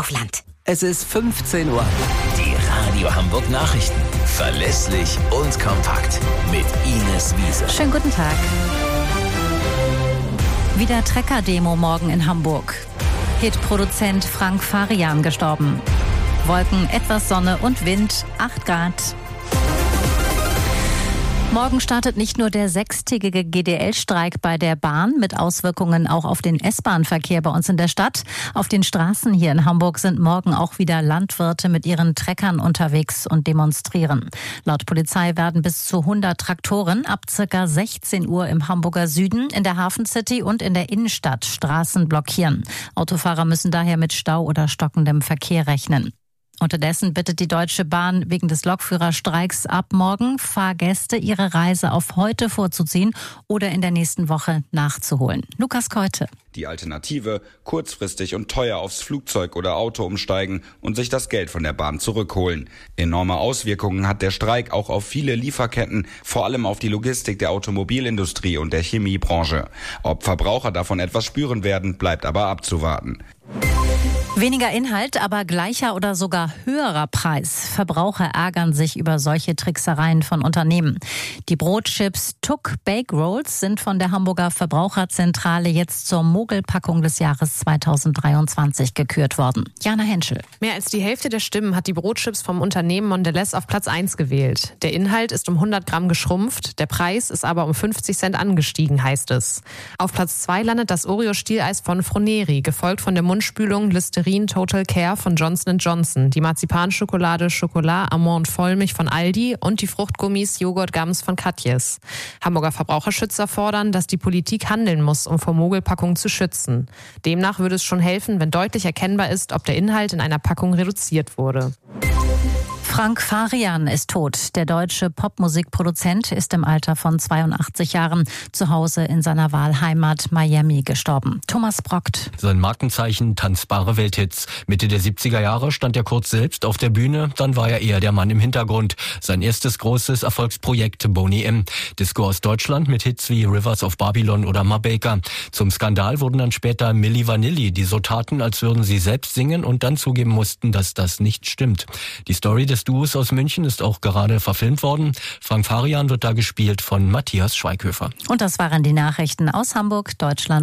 Kaufland. Es ist 15 Uhr. Die Radio Hamburg Nachrichten. Verlässlich und kompakt. Mit Ines Wiese. Schönen guten Tag. Wieder Trecker-Demo morgen in Hamburg. Hitproduzent Frank Farian gestorben. Wolken, etwas Sonne und Wind, 8 Grad. Morgen startet nicht nur der 6-tägige GDL-Streik bei der Bahn mit Auswirkungen auch auf den S-Bahn-Verkehr bei uns in der Stadt. Auf den Straßen hier in Hamburg sind morgen auch wieder Landwirte mit ihren Treckern unterwegs und demonstrieren. Laut Polizei werden bis zu 100 Traktoren ab ca. 16 Uhr im Hamburger Süden, in der Hafencity und in der Innenstadt Straßen blockieren. Autofahrer müssen daher mit Stau oder stockendem Verkehr rechnen. Unterdessen bittet die Deutsche Bahn wegen des Lokführerstreiks ab morgen Fahrgäste, ihre Reise auf heute vorzuziehen oder in der nächsten Woche nachzuholen. Lukas Keute. Die Alternative: kurzfristig und teuer aufs Flugzeug oder Auto umsteigen und sich das Geld von der Bahn zurückholen. Enorme Auswirkungen hat der Streik auch auf viele Lieferketten, vor allem auf die Logistik der Automobilindustrie und der Chemiebranche. Ob Verbraucher davon etwas spüren werden, bleibt aber abzuwarten. Weniger Inhalt, aber gleicher oder sogar höherer Preis. Verbraucher ärgern sich über solche Tricksereien von Unternehmen. Die Brotchips Tuck Bake Rolls sind von der Hamburger Verbraucherzentrale jetzt zur Mogelpackung des Jahres 2023 gekürt worden. Jana Henschel. Mehr als die Hälfte der Stimmen hat die Brotchips vom Unternehmen Mondelez auf Platz 1 gewählt. Der Inhalt ist um 100 Gramm geschrumpft, der Preis ist aber um 50 Cent angestiegen, heißt es. Auf Platz 2 landet das Oreo-Stieleis von Froneri, gefolgt von der Mundspülung Listerine Total Care von Johnson & Johnson, die Marzipanschokolade Chocolat Amande Vollmilch von Aldi und die Fruchtgummis Joghurt Gums von Katjes. Hamburger Verbraucherschützer fordern, dass die Politik handeln muss, um vor Mogelpackungen zu schützen. Demnach würde es schon helfen, wenn deutlich erkennbar ist, ob der Inhalt in einer Packung reduziert wurde. Frank Farian ist tot. Der deutsche Popmusikproduzent ist im Alter von 82 Jahren zu Hause in seiner Wahlheimat Miami gestorben. Thomas Brockt. Sein Markenzeichen: tanzbare Welthits. Mitte der 70er Jahre stand er kurz selbst auf der Bühne, dann war er eher der Mann im Hintergrund. Sein erstes großes Erfolgsprojekt Boney M. Disco aus Deutschland mit Hits wie Rivers of Babylon oder Ma Baker. Zum Skandal wurden dann später Milli Vanilli, die so taten, als würden sie selbst singen und dann zugeben mussten, dass das nicht stimmt. Die Story des Duos aus München ist auch gerade verfilmt worden. Frank Farian wird da gespielt von Matthias Schweighöfer. Und das waren die Nachrichten aus Hamburg, Deutschland